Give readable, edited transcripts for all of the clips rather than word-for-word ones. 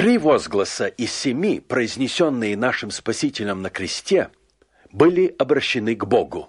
3 возгласа из 7, произнесенные нашим Спасителем на кресте, были обращены к Богу.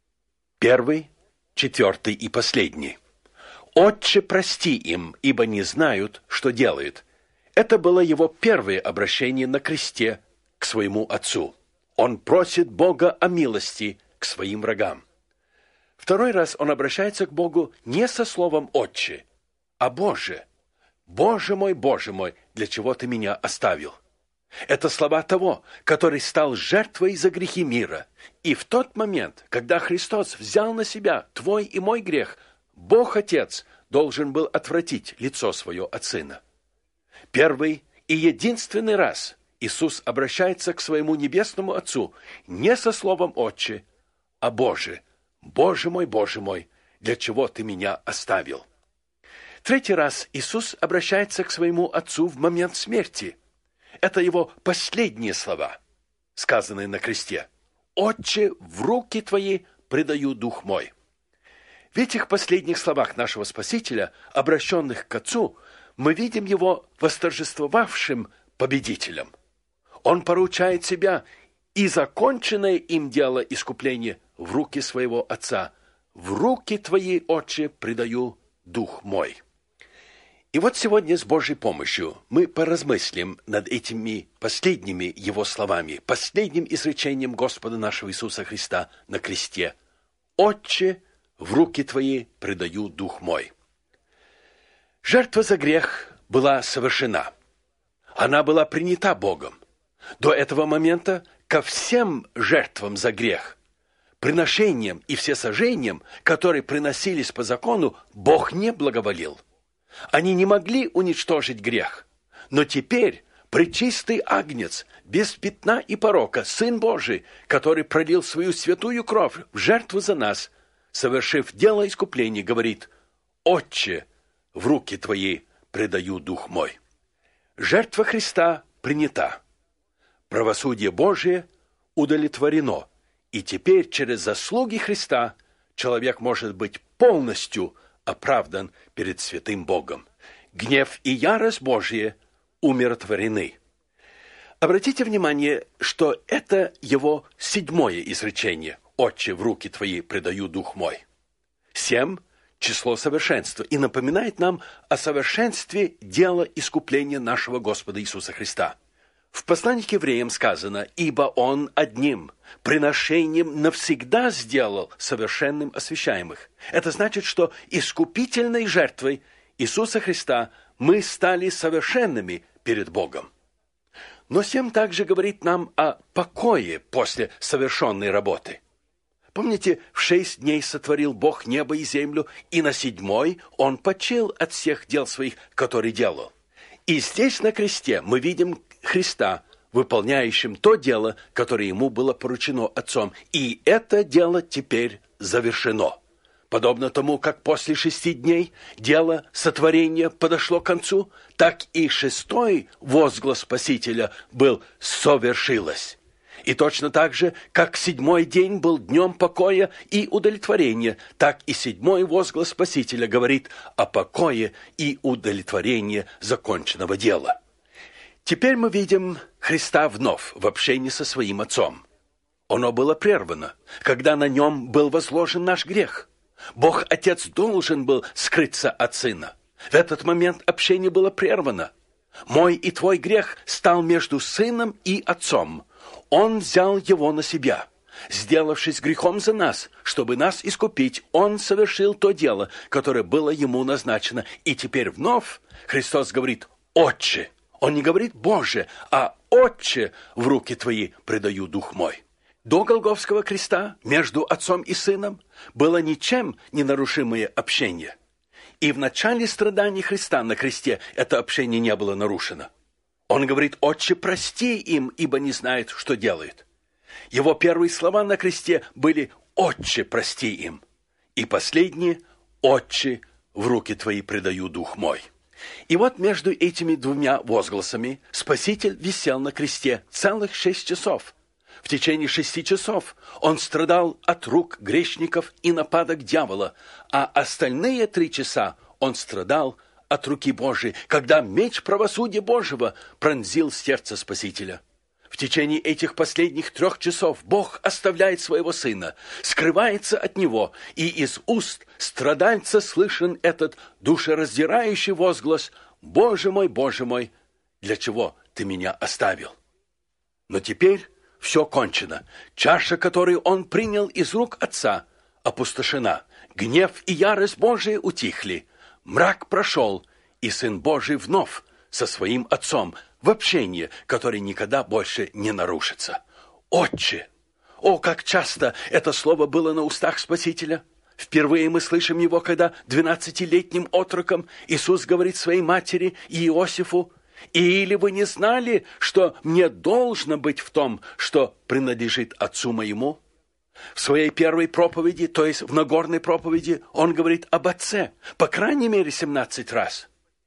1, 4 и последний. «Отче, прости им, ибо не знают, что делают». Это было его первое обращение на кресте к своему Отцу. Он просит Бога о милости к своим врагам. 2 раз он обращается к Богу не со словом «Отче», а «Боже». Боже мой, для чего ты меня оставил?» Это слова того, который стал жертвой за грехи мира. И в тот момент, когда Христос взял на себя твой и мой грех, Бог Отец должен был отвратить лицо свое от Сына. Первый и единственный раз Иисус обращается к своему небесному Отцу не со словом «Отче», а «Боже, Боже мой, для чего ты меня оставил?» 3 раз Иисус обращается к своему Отцу в момент смерти. Это его последние слова, сказанные на кресте. «Отче, в руки твои предаю дух мой». В этих последних словах нашего Спасителя, обращенных к Отцу, мы видим его восторжествовавшим победителем. Он поручает себя и законченное им дело искупления в руки своего Отца. «В руки твои, Отче, предаю дух мой». И вот сегодня с Божьей помощью мы поразмыслим над этими последними Его словами, последним изречением Господа нашего Иисуса Христа на кресте. «Отче, в руки Твои предаю дух мой». Жертва за грех была совершена. Она была принята Богом. До этого момента ко всем жертвам за грех, приношениям и всесожжениям, которые приносились по закону, Бог не благоволил. Они не могли уничтожить грех. Но теперь пречистый агнец, без пятна и порока, Сын Божий, который пролил свою святую кровь в жертву за нас, совершив дело искупления, говорит: «Отче, в руки Твои предаю дух мой». Жертва Христа принята. Правосудие Божие удовлетворено. И теперь через заслуги Христа человек может быть полностью оправдан перед святым Богом. Гнев и ярость Божья умиротворены. Обратите внимание, что это его 7-е изречение. «Отче, в руки Твои предаю дух мой». 7 – число совершенства, и напоминает нам о совершенстве дела искупления нашего Господа Иисуса Христа. В послании к евреям сказано: «Ибо Он одним приношением навсегда сделал совершенным освящаемых». Это значит, что искупительной жертвой Иисуса Христа мы стали совершенными перед Богом. Но 7 также говорит нам о покое после совершенной работы. Помните, в 6 дней сотворил Бог небо и землю, и на 7-й Он почил от всех дел своих, которые делал. И здесь на кресте мы видим Христа, выполняющим то дело, которое Ему было поручено Отцом. И это дело теперь завершено. Подобно тому, как после 6 дней дело сотворения подошло к концу, так и 6-й возглас Спасителя был «совершилось». И точно так же, как 7-й день был днем покоя и удовлетворения, так и 7-й возглас Спасителя говорит о покое и удовлетворении законченного дела. Теперь мы видим Христа вновь в общении со своим Отцом. Оно было прервано, когда на Нем был возложен наш грех. Бог Отец должен был скрыться от Сына. В этот момент общение было прервано. Мой и твой грех стал между Сыном и Отцом. Он взял его на себя. Сделавшись грехом за нас, чтобы нас искупить, Он совершил то дело, которое было Ему назначено. И теперь вновь Христос говорит: «Отче». Он не говорит «Боже», а «Отче, в руки Твои предаю дух мой». До Голгофского креста между Отцом и Сыном было ничем не нарушимое общение. И в начале страданий Христа на кресте это общение не было нарушено. Он говорит: «Отче, прости им, ибо не знают, что делают». Его первые слова на кресте были: «Отче, прости им». И последние: «Отче, в руки Твои предаю дух мой». И вот между этими 2 возгласами Спаситель висел на кресте целых 6 часов. В течение 6 часов Он страдал от рук грешников и нападок дьявола, а остальные 3 часа Он страдал от руки Божией, когда меч правосудия Божьего пронзил сердце Спасителя. В течение этих последних 3 часов Бог оставляет своего Сына, скрывается от Него, и из уст страдальца слышен этот душераздирающий возглас: Боже мой, для чего Ты меня оставил?» Но теперь все кончено. Чаша, которую Он принял из рук Отца, опустошена. Гнев и ярость Божия утихли. Мрак прошел, и Сын Божий вновь со своим Отцом в общении, которое никогда больше не нарушится. «Отче!» О, как часто это слово было на устах Спасителя! Впервые мы слышим его, когда 12-летним отроком Иисус говорит своей матери и Иосифу: «Или вы не знали, что мне должно быть в том, что принадлежит Отцу моему?» В своей первой проповеди, то есть в Нагорной проповеди, он говорит об Отце, по крайней мере 17 раз.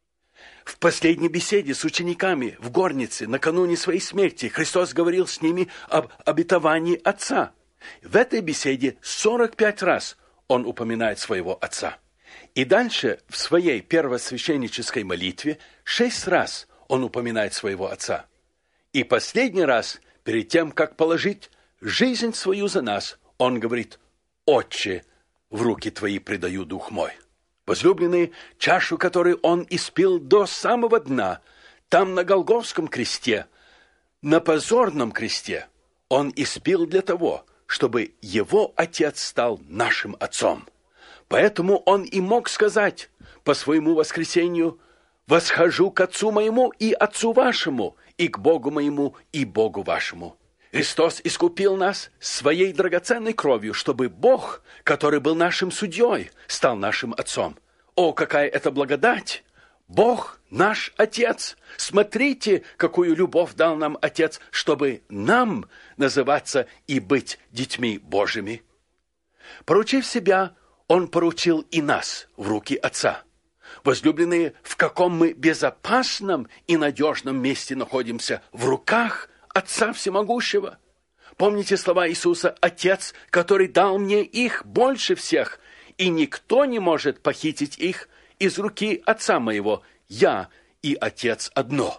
В последней беседе с учениками в горнице накануне своей смерти Христос говорил с ними об обетовании Отца. В этой беседе 45 раз он упоминает своего Отца. И дальше в своей первосвященнической молитве 6 раз он упоминает своего Отца. И последний раз, перед тем, как положить жизнь свою за нас, он говорит: «Отче, в руки Твои предаю дух мой». Возлюбленные, чашу, которую он испил до самого дна, там на Голгофском кресте, на позорном кресте, он испил для того, чтобы его Отец стал нашим Отцом. Поэтому он и мог сказать по своему воскресению: «Восхожу к Отцу моему и Отцу вашему, и к Богу моему и Богу вашему». Христос искупил нас своей драгоценной кровью, чтобы Бог, который был нашим судьей, стал нашим Отцом. О, какая это благодать! Бог наш Отец! Смотрите, какую любовь дал нам Отец, чтобы нам называться и быть детьми Божьими. Поручив себя, Он поручил и нас в руки Отца. Возлюбленные, в каком мы безопасном и надежном месте находимся: в руках Отца Всемогущего. Помните слова Иисуса: «Отец, который дал мне их больше всех, и никто не может похитить их из руки Отца моего. Я и Отец одно».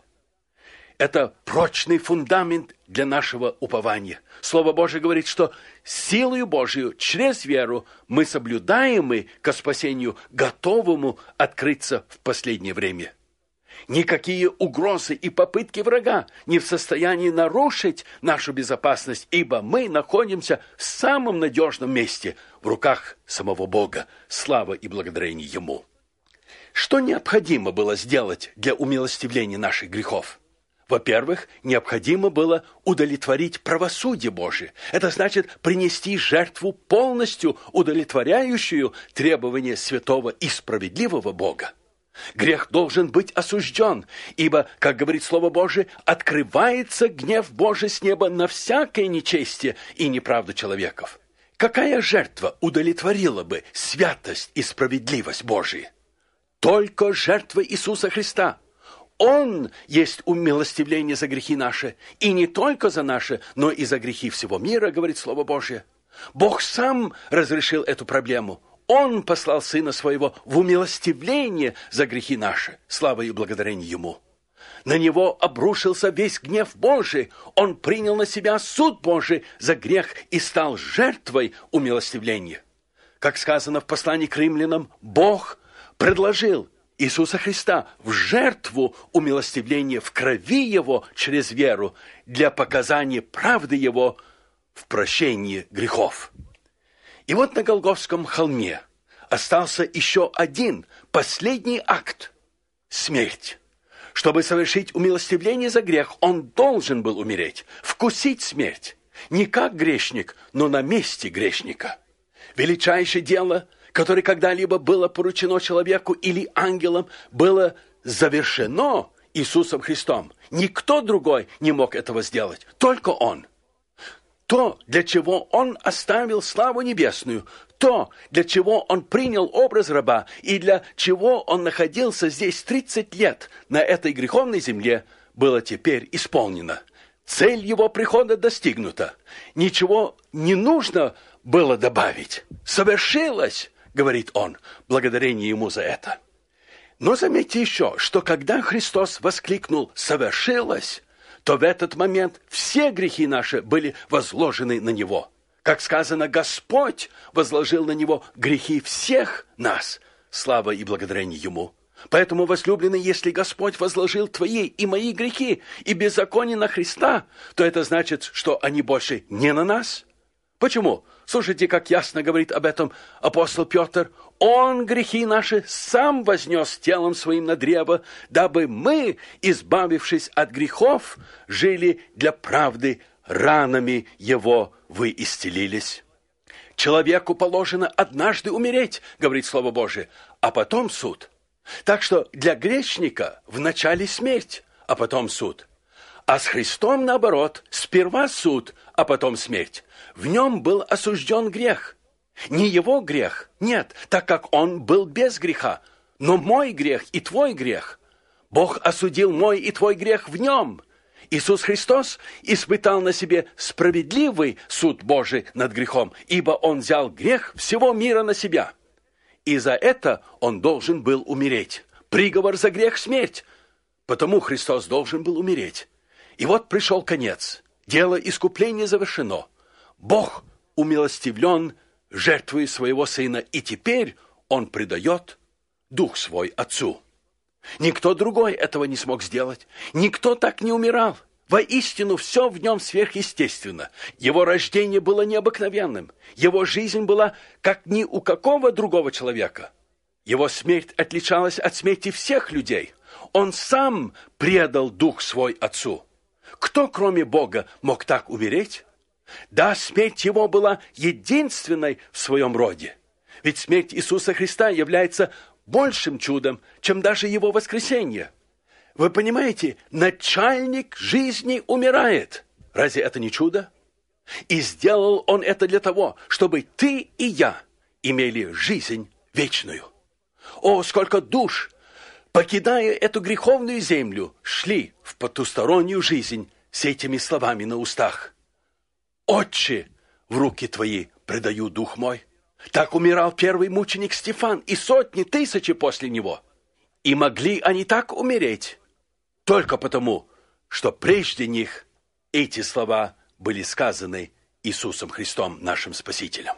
Это прочный фундамент для нашего упования. Слово Божие говорит, что силою Божию через веру мы соблюдаемы ко спасению, готовому открыться в последнее время. Никакие угрозы и попытки врага не в состоянии нарушить нашу безопасность, ибо мы находимся в самом надежном месте, в руках самого Бога. Слава и благодарение Ему. Что необходимо было сделать для умилостивления наших грехов? Во-первых, необходимо было удовлетворить правосудие Божие. Это значит принести жертву, полностью удовлетворяющую требования святого и справедливого Бога. Грех должен быть осужден, ибо, как говорит Слово Божие, открывается гнев Божий с неба на всякое нечестие и неправду человеков. Какая жертва удовлетворила бы святость и справедливость Божии? Только жертва Иисуса Христа. Он есть умилостивление за грехи наши, и не только за наши, но и за грехи всего мира, говорит Слово Божие. Бог сам разрешил эту проблему. Он послал Сына Своего в умилостивление за грехи наши. Слава и благодарение Ему. На Него обрушился весь гнев Божий. Он принял на себя суд Божий за грех и стал жертвой умилостивления. Как сказано в послании к римлянам, Бог предложил Иисуса Христа в жертву умилостивления в крови Его через веру для показания правды Его в прощении грехов. И вот на Голгофском холме остался еще один, последний акт – смерть. Чтобы совершить умилостивление за грех, Он должен был умереть, вкусить смерть. Не как грешник, но на месте грешника. Величайшее дело, которое когда-либо было поручено человеку или ангелам, было завершено Иисусом Христом. Никто другой не мог этого сделать, только Он. То, для чего Он оставил славу небесную, то, для чего Он принял образ раба и для чего Он находился здесь 30 лет на этой греховной земле, было теперь исполнено. Цель Его прихода достигнута. Ничего не нужно было добавить. Совершилось, говорит Он, благодарение Ему за это. Но заметьте еще, что когда Христос воскликнул «совершилось», то в этот момент все грехи наши были возложены на Него. Как сказано, Господь возложил на Него грехи всех нас. Слава и благодарение Ему. Поэтому, возлюбленный, если Господь возложил твои и мои грехи и беззаконие на Христа, то это значит, что они больше не на нас. Почему? Слушайте, как ясно говорит об этом апостол Петр. Он грехи наши сам вознес телом своим на древо, дабы мы, избавившись от грехов, жили для правды, ранами Его вы исцелились. Человеку положено однажды умереть, говорит Слово Божие, а потом суд. Так что для грешника вначале смерть, а потом суд. А с Христом, наоборот, сперва суд, а потом смерть. В нем был осужден грех. Не его грех, нет, так как он был без греха, но мой грех и твой грех. Бог осудил мой и твой грех в нем. Иисус Христос испытал на себе справедливый суд Божий над грехом, ибо Он взял грех всего мира на себя. И за это Он должен был умереть. Приговор за грех – смерть. Потому Христос должен был умереть. И вот пришел конец. Дело искупления завершено. Бог умилостивлен жертвой своего Сына, и теперь Он предает Дух Свой Отцу. Никто другой этого не смог сделать. Никто так не умирал. Воистину, все в нем сверхъестественно. Его рождение было необыкновенным. Его жизнь была как ни у какого другого человека. Его смерть отличалась от смерти всех людей. Он сам предал Дух Свой Отцу. Кто, кроме Бога, мог так умереть? Да, смерть Его была единственной в своем роде. Ведь смерть Иисуса Христа является большим чудом, чем даже Его воскресение. Вы понимаете, начальник жизни умирает. Разве это не чудо? И сделал Он это для того, чтобы ты и я имели жизнь вечную. О, сколько душ, покидая эту греховную землю, шли в потустороннюю жизнь с этими словами на устах. «Отче, в руки Твои предаю дух мой». Так умирал первый мученик Стефан и сотни тысяч после него. И могли они так умереть только потому, что прежде них эти слова были сказаны Иисусом Христом, нашим Спасителем.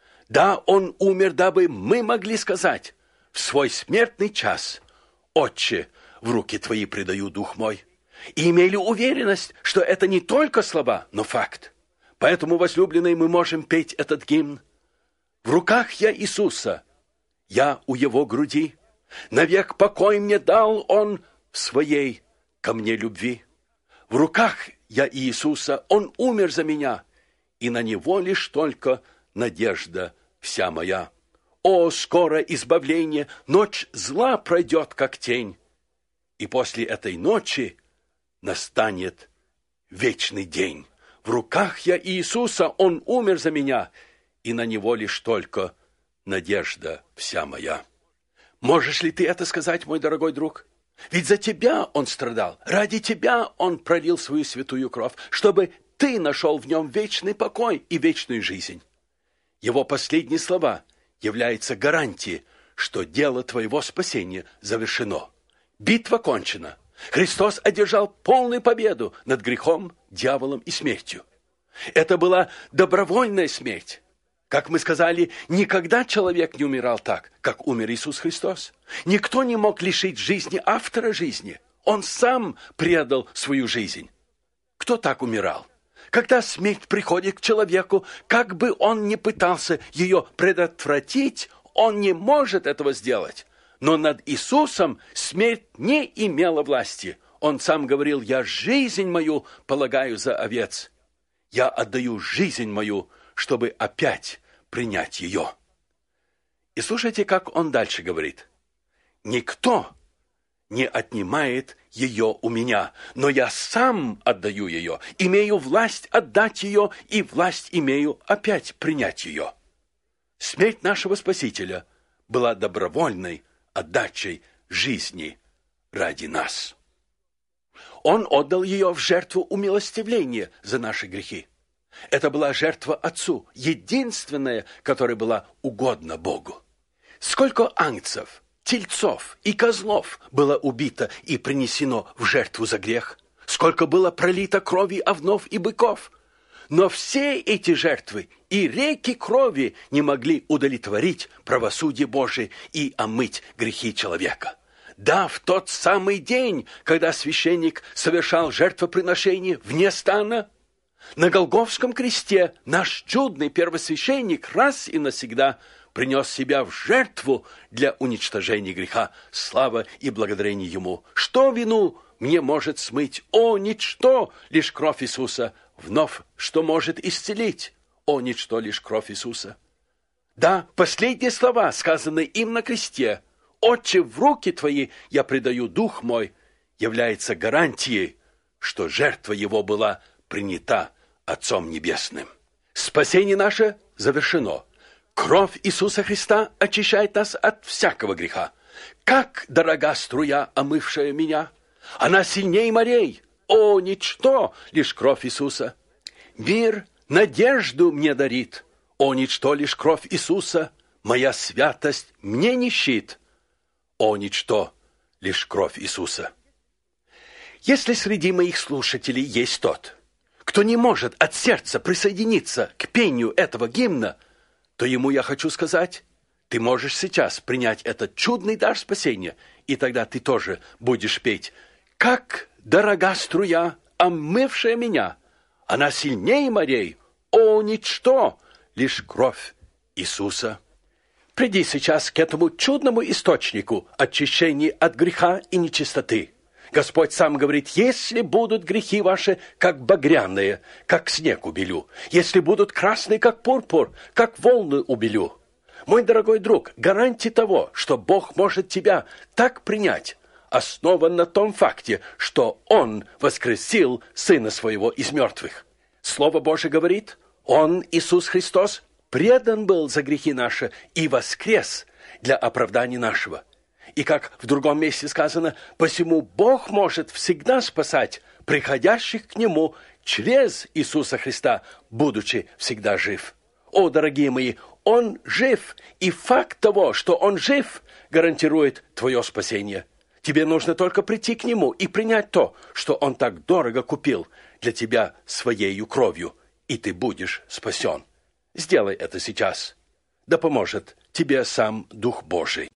Да, Он умер, дабы мы могли сказать в свой смертный час: «Отче, в руки Твои предаю дух мой». И имели уверенность, что это не только слова, но факт. Поэтому, возлюбленные, мы можем петь этот гимн. В руках я Иисуса, я у Его груди. Навек покой мне дал Он в своей ко мне любви. В руках я Иисуса, Он умер за меня, и на Него лишь только надежда вся моя. О, скоро избавление, ночь зла пройдет, как тень, и после этой ночи настанет вечный день. В руках я Иисуса, Он умер за меня, и на Него лишь только надежда вся моя. Можешь ли ты это сказать, мой дорогой друг? Ведь за тебя Он страдал, ради тебя Он пролил свою святую кровь, чтобы ты нашел в Нем вечный покой и вечную жизнь. Его последние слова являются гарантией, что дело твоего спасения завершено. Битва кончена. Христос одержал полную победу над грехом, дьяволом и смертью. Это была добровольная смерть. Как мы сказали, никогда человек не умирал так, как умер Иисус Христос. Никто не мог лишить жизни автора жизни. Он сам предал свою жизнь. Кто так умирал? Когда смерть приходит к человеку, как бы он ни пытался ее предотвратить, он не может этого сделать. Но над Иисусом смерть не имела власти. Он сам говорил: «Я жизнь мою полагаю за овец. Я отдаю жизнь мою, чтобы опять принять ее». И слушайте, как он дальше говорит. «Никто не отнимает ее у меня, но я сам отдаю ее, имею власть отдать ее, и власть имею опять принять ее». Смерть нашего Спасителя была добровольной отдачей жизни ради нас. Он отдал ее в жертву умилостивления за наши грехи. Это была жертва Отцу, единственная, которая была угодна Богу. Сколько ангцев тельцов и козлов было убито и принесено в жертву за грех, сколько было пролито крови овнов и быков. Но все эти жертвы и реки крови не могли удовлетворить правосудие Божие и омыть грехи человека. Да, в тот самый день, когда священник совершал жертвоприношение вне стана, на Голгофском кресте наш чудный первосвященник раз и навсегда принес себя в жертву для уничтожения греха. Слава и благодарение Ему. Что вину мне может смыть? О, ничто, лишь кровь Иисуса. Вновь, что может исцелить? О, ничто, лишь кровь Иисуса. Да, последние слова, сказанные им на кресте, «Отче, в руки Твои я предаю дух мой», является гарантией, что жертва Его была принята Отцом Небесным. Спасение наше завершено. Кровь Иисуса Христа очищает нас от всякого греха. Как дорога струя, омывшая меня! Она сильнее морей. О, ничто, лишь кровь Иисуса. Мир надежду мне дарит. О, ничто, лишь кровь Иисуса. Моя святость мне не щит. О, ничто, лишь кровь Иисуса. Если среди моих слушателей есть тот, кто не может от сердца присоединиться к пению этого гимна, то ему я хочу сказать, ты можешь сейчас принять этот чудный дар спасения, и тогда ты тоже будешь петь: «Как дорога струя, омывшая меня, она сильнее морей, о, ничто, лишь кровь Иисуса». Приди сейчас к этому чудному источнику очищения от греха и нечистоты. Господь сам говорит: если будут грехи ваши, как багряные, как снег убелю, если будут красные, как пурпур, как волны убелю. Мой дорогой друг, гарантия того, что Бог может тебя так принять, основан на том факте, что Он воскресил Сына Своего из мертвых. Слово Божие говорит: Он, Иисус Христос, предан был за грехи наши и воскрес для оправдания нашего. И как в другом месте сказано: посему Бог может всегда спасать приходящих к Нему через Иисуса Христа, будучи всегда жив. О, дорогие мои, Он жив, и факт того, что Он жив, гарантирует твое спасение. Тебе нужно только прийти к Нему и принять то, что Он так дорого купил для тебя Своею кровью, и ты будешь спасен. Сделай это сейчас. Да поможет тебе сам Дух Божий.